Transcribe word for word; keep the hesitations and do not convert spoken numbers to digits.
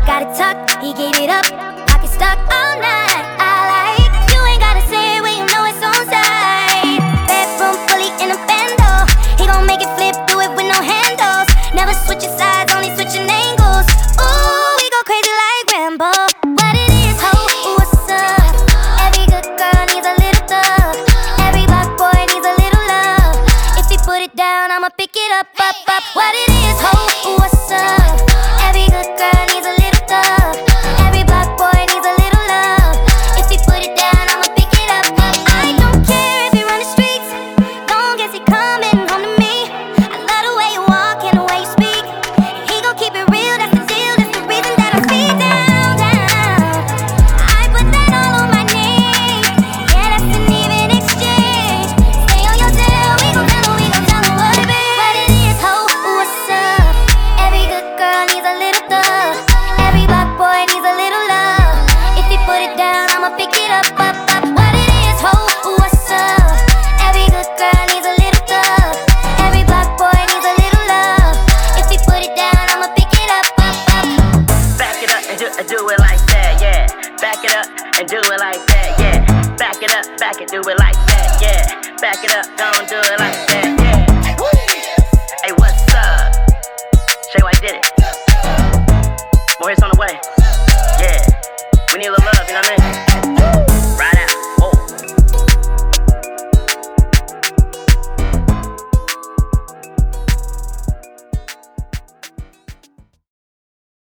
got it tucked, he gave it up, pocket stuck all night. I like, you ain't gotta say it when you know it's on side. Bedroom fully in a bando, he gon' make it flip, do it with no handles. Never switching sides, only switching angles. Ooh, we go crazy like Rambo. What it is, ho, what's up? Every good girl needs a little thug. Every black boy needs a little love. If he put it down, I'ma pick it up, up, up. What it is, ho, what's up? Every good girl needs a little thug. Every black boy needs a little love. If he put it down, I'ma pick it up, up. I don't care if he run the streets, long as he coming home to me. I love the way you walk and the way you speak. He gon' keep it real, that's the deal. That's the reason that I speed down, down. I put that all on my name. Yeah, that's an even exchange. Stay on your tail, we gon' tell her, we gon' tell her what it is. What it is, ho, what's up? Every good girl needs a little thug. Every black boy needs a little love. If he put it down, I'ma pick it up, up, up. What it is, ho, what's up? Every good girl needs a little thug. Every black boy needs a little love. If he put it down, I'ma pick it up, up, up. Back it up and do, do it like that, yeah. Back it up and do it like that, yeah. Back it up, back it, do it like that, yeah. Back it up, don't do it like that, yeah. Hey, what's up? Shay White did it. More hits on the way. Yeah. We need a little love, you know what I mean?